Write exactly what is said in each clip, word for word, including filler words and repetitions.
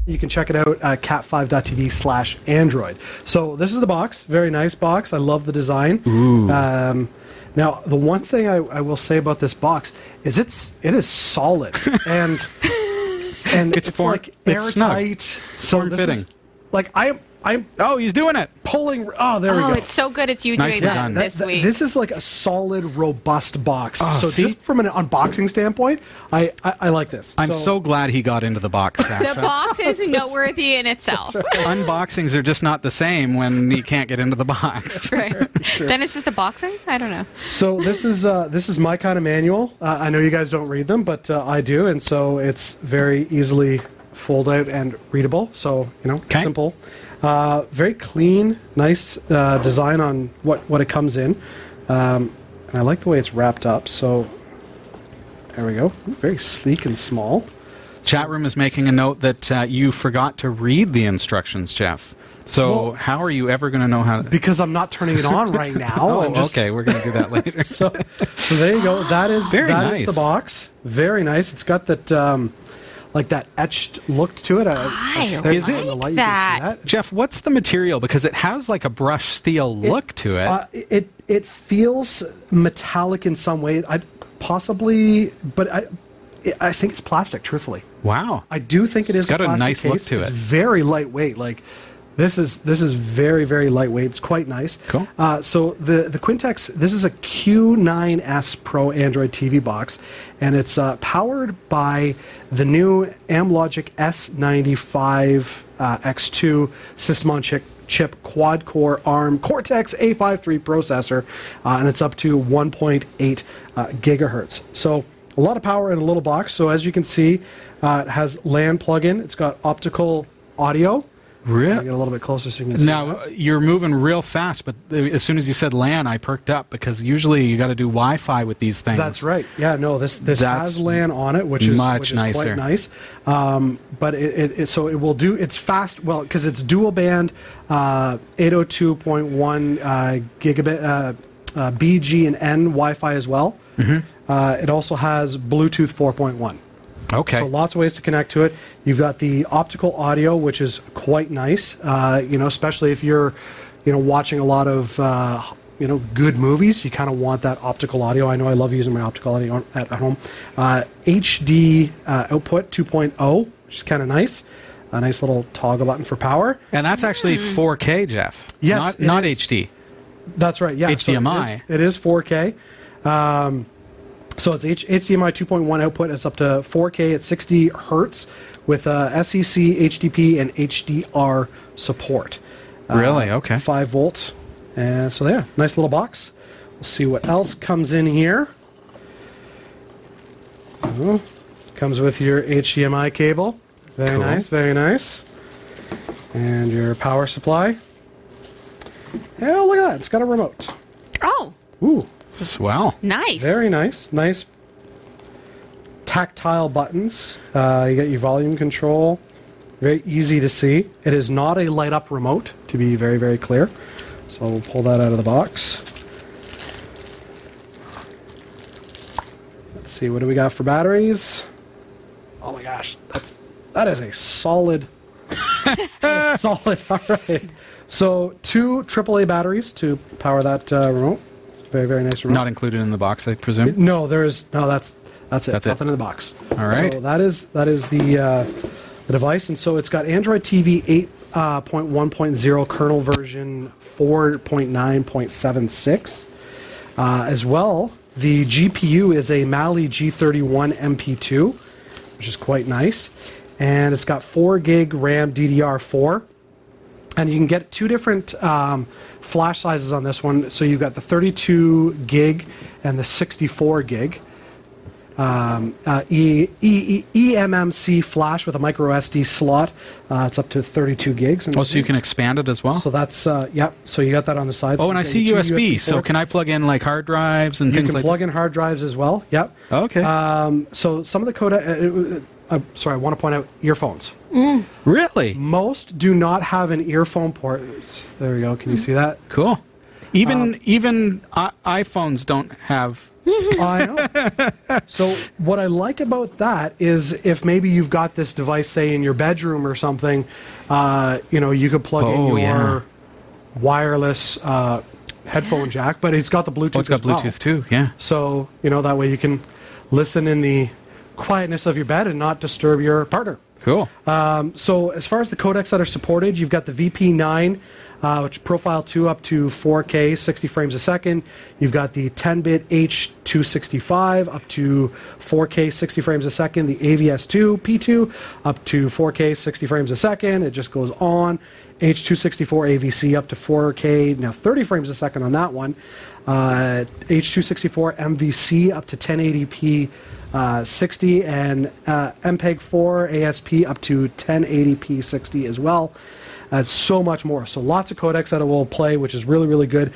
you can check it out at cat five dot t v slash android. So this is the box. Very nice box. I love the design. Ooh. Um, now, the one thing I, I will say about this box is it's it is solid and and It's it's, form- like it's snug. airtight. So this Form-fitting. is, like I am I'm Oh, he's doing it. pulling. Oh, there we Oh, go. it's so good it's you Nicely doing that done. That- this that- week. This is like a solid, robust box. Oh, so see? just from an unboxing standpoint, I, I, I like this. I'm so, glad he got into the box, the Sasha. box is noteworthy in itself. Unboxings are just not the same when you can't get into the box. Right. Then it's just a boxing? I don't know. So this is uh, this is my kind of manual. Uh, I know you guys don't read them, but uh, I do, and so it's very easily fold out and readable. So you know, 'Kay. simple, uh, very clean, nice uh, design on what what it comes in, um, and I like the way it's wrapped up. So there we go, very sleek and small. Chat room is making a note that uh, you forgot to read the instructions, Jeff. So Well- how are you ever going to know how to... Because I'm not turning it on right now. Oh, I'm just- okay. We're going to do that later. So, so there you go. That is Very that is nice. the box. Very nice. It's got that um, like that etched look to it. I, I there- Is it- on the light, you that. can see that. Jeff, what's the material? Because it has like a brushed steel look to it. Uh, it it feels metallic in some way. I possibly, but I it, I think it's plastic. Truthfully, wow. I do think it It's is. got a plastic nice look case. to It's it. very lightweight. Like this is this is very very lightweight. It's quite nice. Cool. Uh, so the the Quintex. This is a Q nine S Pro Android T V box, and it's uh, powered by the new Amlogic S ninety-five uh, X two system on chip. chip quad-core ARM Cortex A fifty-three processor, uh, and it's up to one point eight uh, gigahertz. So a lot of power in a little box. So as you can see, uh, it has LAN plug-in. It's got optical audio. Really? I'll get a little bit closer so you can see Now, that. you're moving real fast, but uh, as soon as you said LAN, I perked up because usually you got to do Wi-Fi with these things. That's right. Yeah, no, this this That's has LAN on it, which is much which is nicer. quite nice. Um, but it, it, it so it will do. It's fast. Well, because it's dual band, uh, eight oh two point one uh, gigabit uh, uh, B, G, and N Wi-Fi as well. Mm-hmm. Uh, it also has Bluetooth four point one. Okay. So lots of ways to connect to it. You've got the optical audio, which is quite nice. Uh, you know, especially if you're, you know, watching a lot of, uh, you know, good movies. You kind of want that optical audio. I know I love using my optical audio at, at home. Uh, H D uh, output two point oh, which is kind of nice. A nice little toggle button for power. And that's actually four K, Jeff. Yes, Not, it not is. H D. That's right. Yeah. H D M I. So it, is, it is four K. Um, so it's H- HDMI two point one output. It's up to four K at sixty hertz with uh, S E C, H D P, and H D R support. Really? Uh, Okay. Five volts. And so yeah, nice little box. We'll see what else comes in here. Oh, comes with your H D M I cable. Very Cool. nice. Very nice. And your power supply. Oh, look at that! It's got a remote. Oh, Ooh. Swell. nice. Very nice. Nice tactile buttons. Uh, you got your volume control. Very easy to see. It is not a light up remote, to be very, very clear. So we'll pull that out of the box. Let's see, what do we got for batteries? Oh my gosh, that's that is a solid, that is solid. All right. So two triple A batteries to power that uh, remote. Very, very nice remote. Not included in the box, I presume. No, there is no. That's that's it. That's it. Nothing in the box. All right. So that is that is the uh, the device, and so it's got Android T V eight point one point oh kernel version four point nine point seven six. Uh, as well, the G P U is a Mali G thirty-one M P two, which is quite nice, and it's got four gig RAM D D R four. And you can get two different um, flash sizes on this one. So you've got the thirty-two gig and the sixty-four gig. Um, uh, e, e, e, eMMC flash with a micro S D slot. Uh, it's up to thirty-two gigs. And Oh, so you can expand it as well? So that's, uh, yeah, so you got that on the side. So oh, and you I got see your U two S B. So ports. can I plug in like hard drives and You things can like plug in hard drives as well. Yep. Okay. Um, so some of the codec. Uh, uh, sorry, I want to point out earphones. Really? Most do not have an earphone port. There we go. Can you see that? Cool. Even Um, even I- iPhones don't have I know. So what I like about that is if maybe you've got this device, say, in your bedroom or something, uh, you know, you could plug Oh, in your yeah. wireless uh, headphone jack, but it's got the Bluetooth Oh, it's got as well. Bluetooth too. Yeah. So, you know, that way you can listen in the quietness of your bed and not disturb your partner. Cool. Um, so as far as the codecs that are supported, you've got the V P nine, uh, which Profile two up to four K, sixty frames a second. You've got the ten bit H two sixty-five up to four K, sixty frames a second. The A V S two P two up to four K, sixty frames a second. It just goes on. H two sixty-four A V C up to four K, now thirty frames a second on that one. Uh, H two sixty-four M V C up to ten eighty p uh, sixty, and uh, M P E G four A S P up to ten eighty p sixty as well. Uh, so much more. So lots of codecs that it will play, which is really, really good.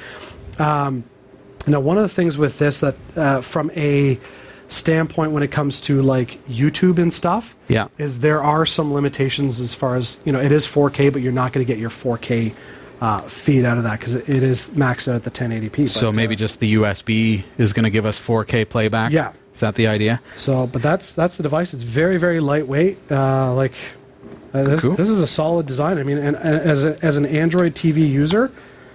Um, now, one of the things with this that uh, from a standpoint when it comes to like YouTube and stuff, Yeah. is there are some limitations as far as, you know, it is four K, but you're not going to get your four K uh, feed out of that because it, it is maxed out at the ten eighty p. So but, maybe uh, just the U S B is going to give us four K playback? Yeah. Is that the idea? So, but that's that's the device. It's very, very lightweight. Uh, like uh, this, Cool. this is a solid design. I mean, and, and as a, as an Android T V user,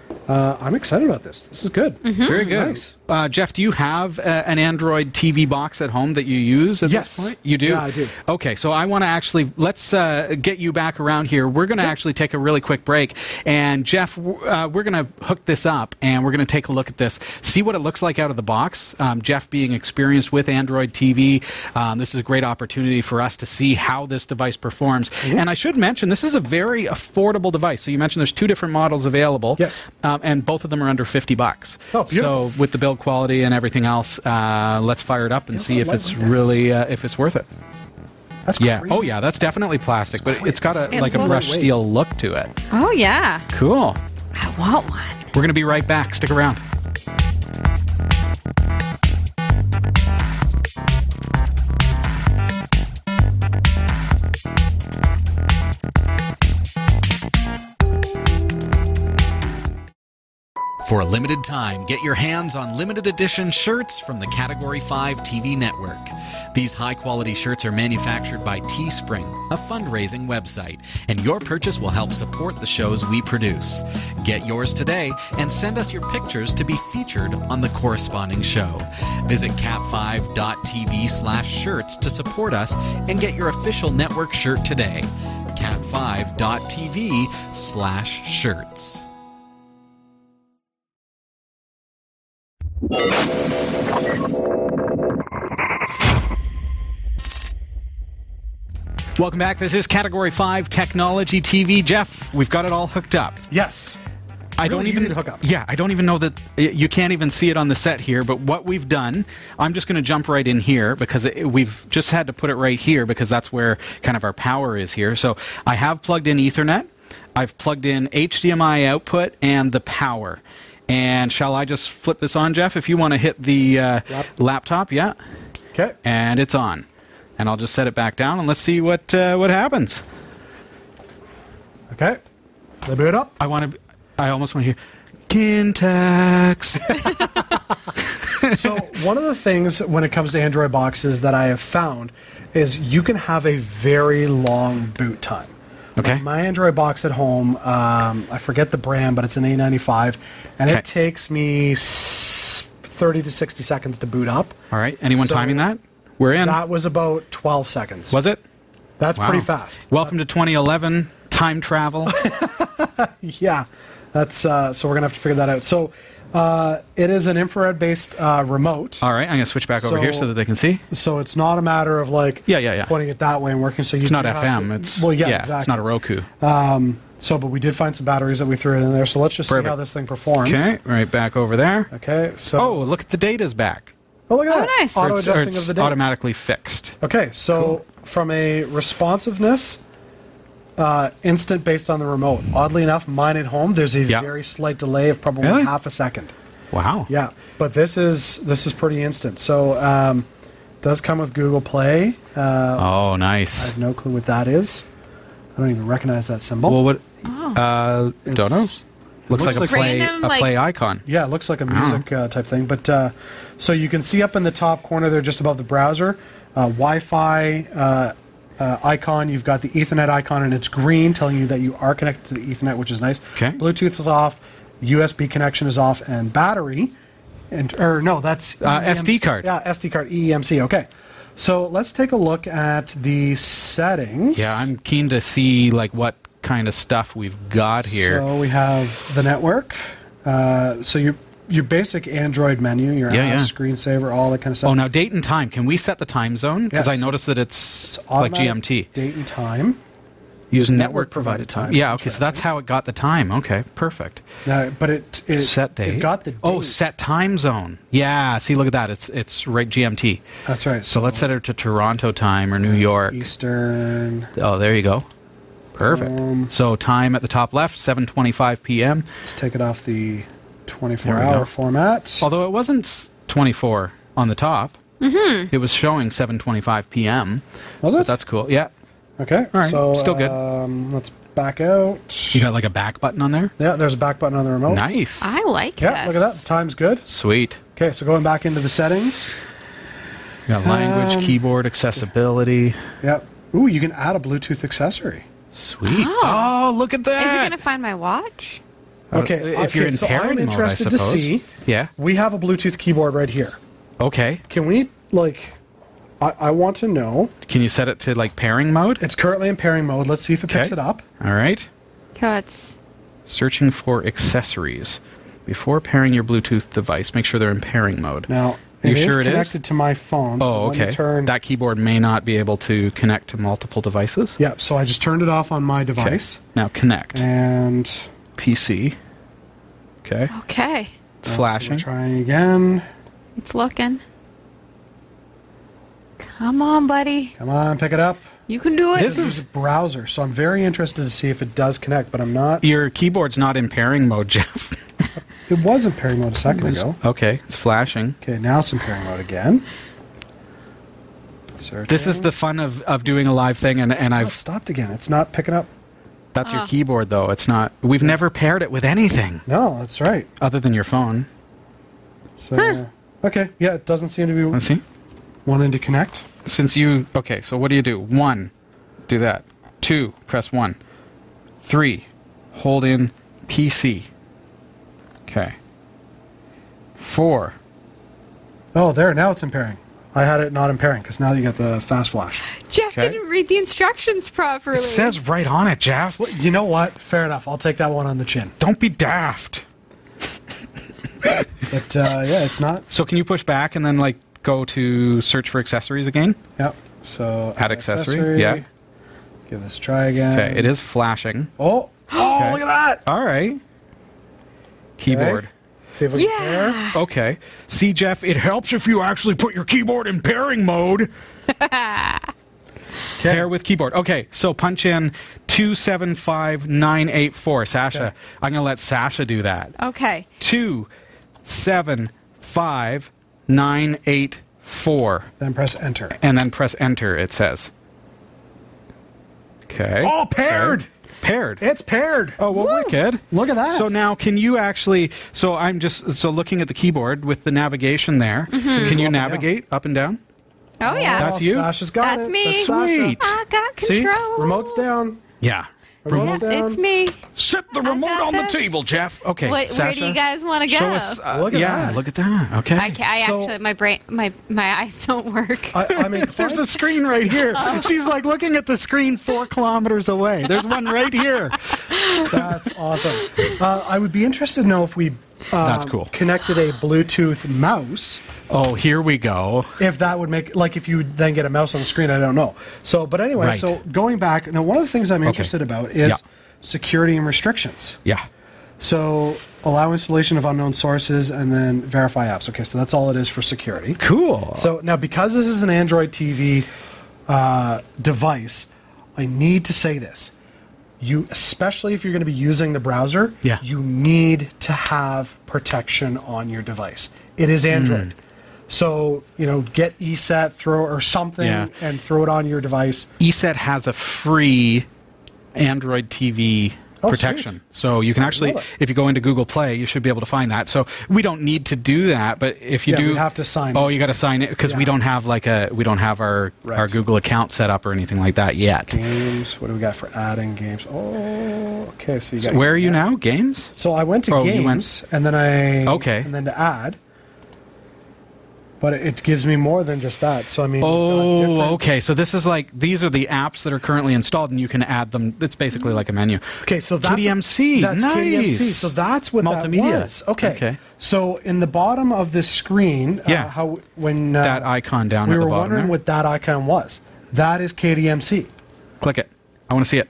uh, I'm excited about this. This is good. Very This is good. nice. Uh, Jeff, do you have uh, an Android T V box at home that you use at Yes. this point? You do? Yeah, I do. Okay, so I want to actually, let's uh, get you back around here. We're going to actually take a really quick break. And Jeff, w- uh, we're going to hook this up and we're going to take a look at this, see what it looks like out of the box. Um, Jeff being experienced with Android T V, um, this is a great opportunity for us to see how this device performs. Mm-hmm. And I should mention, this is a very affordable device. So you mentioned there's two different models available. Yes. Um, and both of them are under fifty bucks. Oh, beautiful. So with the build quality and everything else, uh, let's fire it up and Yeah, see if what it's lightweight that really uh, if it's worth it. That's Yeah. crazy. Oh yeah, that's definitely plastic, but it's got a It's like a so brushed lightweight. steel look to it. Oh, yeah. Cool. I want one. We're gonna be right back. Stick around. For a limited time, get your hands on limited edition shirts from the Category five T V network. These high-quality shirts are manufactured by Teespring, a fundraising website, and your purchase will help support the shows we produce. Get yours today and send us your pictures to be featured on the corresponding show. Visit cat five dot t v slash shirts to support us and get your official network shirt today. cat five dot t v slash shirts. Welcome back. This is Category five Technology T V. Jeff, we've got it all hooked up. Yes. I don't Really even easy to hook up. Yeah, I don't even know that you can't even see it on the set here. But what we've done, I'm just going to jump right in here because it, we've just had to put it right here because that's where kind of our power is here. So I have plugged in Ethernet. I've plugged in H D M I output and the power. And shall I just flip this on, Jeff? If you want to hit the uh, Lap- laptop, yeah, Okay. and it's on. And I'll just set it back down and let's see what uh, what happens. Okay. They boot up. I want to. I almost want to hear Kintex. So one of the things when it comes to Android boxes that I have found is you can have a very long boot time. Okay. Like my Android box at home, um, I forget the brand, but it's an A ninety-five, and Okay. it takes me s- thirty to sixty seconds to boot up. All right. Anyone So timing that? We're in. That was about twelve seconds. Was it? That's Wow. pretty fast. Welcome to twenty eleven. Time travel. Yeah, that's uh, so we're gonna have to figure that out. So uh, it is an infrared-based uh, remote. All right. I'm going to switch back over So- here so that they can see. So it's not a matter of like Yeah, yeah, yeah. pointing it that way and working. So you It's not do have F M. to- It's well, yeah, yeah. exactly. It's not a Roku. Um, so, but we did find some batteries that we threw in there. So let's just see Perfect. how this thing performs. Okay. Right back over there. Okay. So Oh, look at the data's back. oh, look at Oh, that. nice. Or Auto it's, or adjusting it's of the data. automatically fixed. Okay. So from a responsiveness. Uh, instant based on the remote. Oddly enough, mine at home, there's a Yeah. very slight delay of probably Really? half a second. Wow. Yeah, but this is this is pretty instant. So um, does come with Google Play. Uh, Oh, I nice. have no clue what that is. I don't even recognize that symbol. Well, what? Uh, don't know. It's- Looks, looks like a like play random, a like- play icon. Yeah, it looks like a music uh, type thing. But uh, so you can see up in the top corner there, just above the browser, uh, Wi-Fi uh, uh, icon. You've got the Ethernet icon, and it's green, telling you that you are connected to the Ethernet, which is nice. Okay. Bluetooth is off, U S B connection is off, and battery, and or no, that's Uh, S D card. Yeah, S D card, E E M C. Okay. So let's take a look at the settings. Yeah, I'm keen to see like what kind of stuff we've got here. So we have the network. Uh, so your your basic Android menu, your Yeah, app, yeah. screensaver, all that kind of stuff. Oh, now date and time. Can we set the time zone? Because Yeah, I so noticed that it's, It's like automatic G M T. Date and time. Use network network provided provided time. time. Yeah, okay, so that's how it got the time. Okay, perfect. Now, but it, it Set date. It got the date. Oh, set time zone. Yeah, see, look at that. It's it's right G M T. That's right. So let's set it to Toronto time or New York. Eastern. Oh, there you go. Perfect. Um, So time at the top left, seven twenty-five p.m. Let's take it off the twenty-four There we hour go. format. Although it wasn't s- twenty-four on the top. Mm-hmm. It was showing seven twenty-five p.m. Was But it? that's cool. Yeah. Okay. All right, So still good. Um, let's back out. You got like a back button on there? Yeah, there's a back button on the remote. Nice. I like Yeah, this. look at that. Time's good. Sweet. Okay, so going back into the settings. You got language, Um, keyboard, accessibility. Yeah. Ooh, you can add a Bluetooth accessory. Sweet. Oh. Oh, look at that. Is it going to find my watch? Uh, Okay, if you're okay, in so pairing I'm mode, I interested to suppose. see. Yeah. We have a Bluetooth keyboard right here. Okay. Can we, like, I, I want to know. Can you set it to like pairing mode? It's currently in pairing mode. Let's see if it picks Okay. it up. All right. Okay, let's... Searching for accessories. Before pairing your Bluetooth device, make sure they're in pairing mode. Now, You it is sure it is? connected to my phone. so Oh, let me okay. turn. That keyboard may not be able to connect to multiple devices. Yeah, so I just turned it off on my Okay. device. Now connect. And P C. Okay. Okay. It's so flashing. we're trying again. It's looking. Come on, buddy. Come on, pick it up. You can do it. This This is- is a browser, so I'm very interested to see if it does connect, but I'm not. Your keyboard's not in pairing mode, Jeff. It was in pairing mode a second ago. Okay, it's flashing. Okay, now it's in pairing mode again. Searching. This is the fun of, of doing a live thing, and, and Oh, it I've stopped again. It's not picking up. that's your Ah. keyboard though. It's not. We've never paired it with anything No, that's right. other than your phone. So, okay, yeah, it doesn't seem to be Let's see. wanting to connect. Since you okay, so what do you do? One, do that. Two, press one. Three, hold in P C. Okay. Four. Oh, there, now it's in pairing. I had it not in pairing because now you got the fast flash. Jeff Okay. didn't read the instructions properly. It says right on it, Jeff. Well, you know what? Fair enough. I'll take that one on the chin. Don't be daft. But uh, yeah, it's not. So can you push back and then like go to search for accessories again? Yep. So Add accessory, yeah. Give this a try again. Okay, it is flashing. Oh, oh, Okay. look at that. All right. Keyboard. See if we can Yeah. pair. Okay. See, Jeff, it helps if you actually put your keyboard in pairing mode. Pair with keyboard. Okay, so punch in two seven five nine eight four. Sasha, Okay. I'm going to let Sasha do that. Okay. two seven five nine eight four. Then press enter. And then press enter, it says. Okay. Oh, paired. Okay. Paired. It's paired. Oh, well, wicked. Look at that. So now, can you actually? So I'm just so looking at the keyboard with the navigation there. Can you navigate up and down? Oh, yeah. That's you? Sasha's got That's it. me. Sasha. Sweet. I got See, control. remote's down. Yeah. Remote's Yeah, down. it's me. Set the I remote got on the this. table, Jeff. Okay. What, where Sasha, do you guys want to go? show us? uh, Look at yeah, that. look at that. Okay. I, ca- I So- actually, my brain, my my eyes don't work. I, I mean, There's a screen right here. She's like looking at the screen four kilometers away. There's one right here. that's awesome. Uh, I would be interested to know if we um, That's cool. connected a Bluetooth mouse. Oh, here we go. If that would make, like, if you then get a mouse on the screen, I don't know. So, but anyway, Right. so going back, now one of the things I'm interested about is Yeah. security and restrictions. Yeah. So, allow installation of unknown sources and then verify apps. Okay, so that's all it is for security. Cool. So now, because this is an Android T V uh, device, I need to say this. You, especially if you're going to be using the browser, Yeah. you need to have protection on your device. It is Android. So, you know, get E S E T, throw or something, Yeah. and throw it on your device. E S E T has a free Android T V Oh, protection. sweet. So you can actually, love it. if you go into Google Play, you should be able to find that. So we don't need to do that, but if you Yeah, do, we have to sign Oh, it. you got to sign it because we Yeah. don't have like a we don't have our Right. our Google account set up or anything like that yet. Games. What do we got for adding games? Oh, okay. So you So got. where are you now? Games? So I went to Oh, you games, went- and then I Okay. and then to add. But it gives me more than just that. So I mean. we've got Oh, different- okay. So this is like these are the apps that are currently installed, and you can add them. It's basically like a menu. Okay, so that's K D M C, That's nice. K D M C. So that's what Multimedia. that was. Okay. Okay. So in the bottom of this screen, Yeah. uh, how when uh, That icon down we at the were bottom wondering there. what that icon was. That is K D M C. Click it. I want to see it.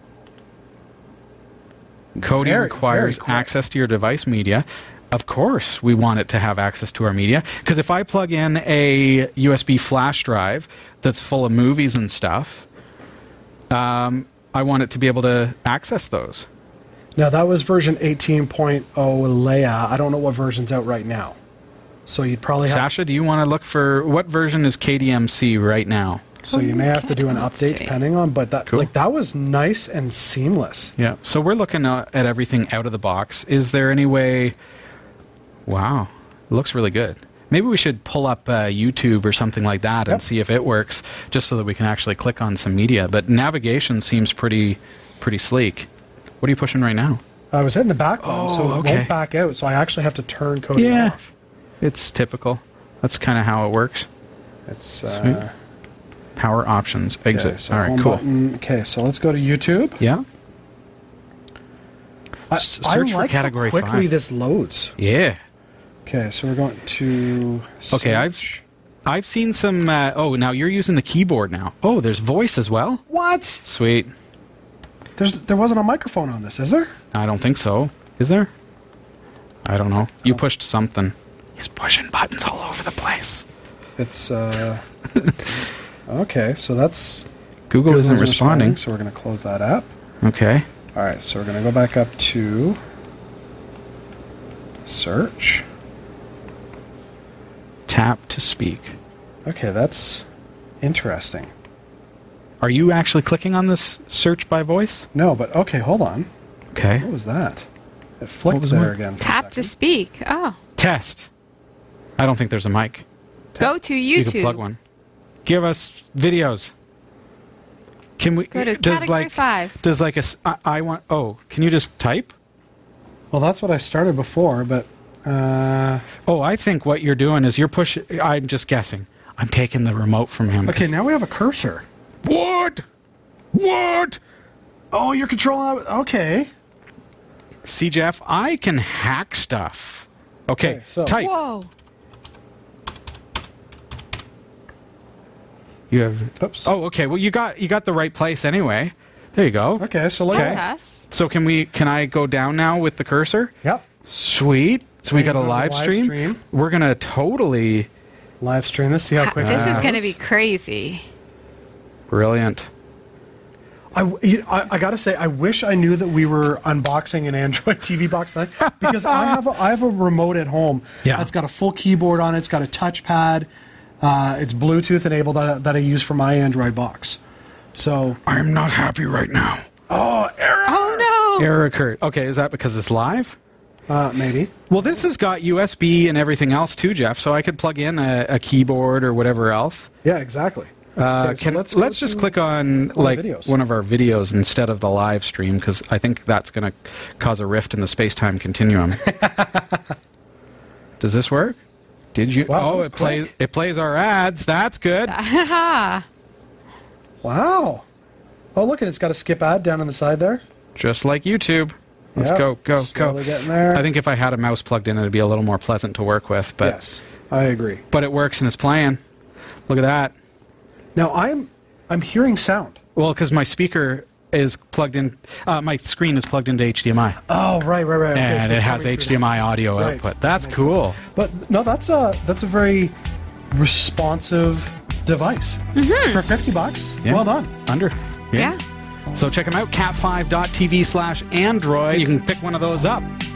Kodi Very, requires very quick. access to your device media. Of course, we want it to have access to our media. Because if I plug in a U S B flash drive that's full of movies and stuff, um, I want it to be able to access those. Now that was version eighteen point oh Leia. I don't know what version's out right now. So you'd probably have. Sasha, do you want to look for what version is K D M C right now? So you may have to do an Let's update see. depending on. But that Cool. like that was nice and seamless. Yeah. So we're looking uh, at everything out of the box. Is there any way? Wow, it looks really good. Maybe we should pull up uh, YouTube or something like that and Yep. see if it works, just so that we can actually click on some media. But navigation seems pretty, pretty sleek. What are you pushing right now? I was hitting the back button, Oh, so it okay. won't back out. So I actually have to turn Kodi Yeah. off. It's typical. That's kind of how it works. It's Sweet. uh, Power options, exit. okay, so All right, home cool. button. Okay, so let's go to YouTube. Yeah. I, S- I search for like category how quickly five. this loads. Yeah. Okay, so we're going to. Okay, I've search. I've seen some. Uh, oh, now you're using the keyboard now. Oh, there's voice as well. What? Sweet. There's there wasn't a microphone on this, is there? I don't think so. Is there? I don't know. You pushed something. He's pushing buttons all over the place. It's uh. okay, so that's. Google isn't Google's responding. So we're going to close that app. Okay. All right, so we're going to go back up to search. Tap to speak. Okay, that's interesting. Are you actually clicking on this search by voice? No, but okay, hold on. Okay. What was that? It flicked was there one? again. for a Tap to second. speak. Oh. Test. I don't think there's a mic. Go to You YouTube. can plug one. Give us videos. Can we? Go to does category like five. does like a s- I, I want? Oh, can you just type? Well, that's what I started before, but uh, Oh, I think what you're doing is you're pushing. I'm just guessing. I'm taking the remote from him. okay, 'cause- now we have a cursor. What? What? Oh, you're controlling. Okay. See, Jeff, I can hack stuff. Okay, Okay, so- type. Whoa. You have. Oops. Oh, okay. Well, you got you got the right place anyway. There you go. Okay, so look. Okay. Us. So can we? Can I go down now with the cursor? Yep. Sweet. So we Okay, got a go to live live stream. stream. We're gonna totally Live stream this. See how quick. This it is going to goes. be crazy. brilliant. I, w- you- I, I gotta say, I wish I knew that we were unboxing an Android T V box tonight because I have a, I have a remote at home. Yeah. It's got a full keyboard on it. It's got a touchpad. Uh, it's Bluetooth enabled that, that I use for my Android box. So I'm not happy right now. oh, error. Oh no. Error occurred. Okay, is that because it's live? Uh, maybe. Well, this has got U S B and everything else too, Jeff. So I could plug in a, a keyboard or whatever else. Yeah, exactly. Uh, Okay, so can, let's let's go just to click on the like videos. one of our videos instead of the live stream because I think that's going to cause a rift in the space-time continuum. Does this work? Did you? Wow, that oh, was it plays. quick. It plays our ads. That's good. Haha. Wow. Oh, look, and it's got a skip ad down on the side there. Just like YouTube. Let's Yep, go, go, go. slowly getting there. I think if I had a mouse plugged in, it'd be a little more pleasant to work with. But yes, I agree. but it works and it's playing. Look at that. Now I'm I'm hearing sound. Well, because my speaker is plugged in. Uh, my screen is plugged into H D M I, Oh, right, right, right. Okay, and so it it's has coming through H D M I that. audio Right. output. That's Makes cool. But no, that's a that's a very responsive device for fifty bucks. Yeah. Well done. Under. Yeah. So check them out, cat five dot t v slash Android. You can pick one of those up.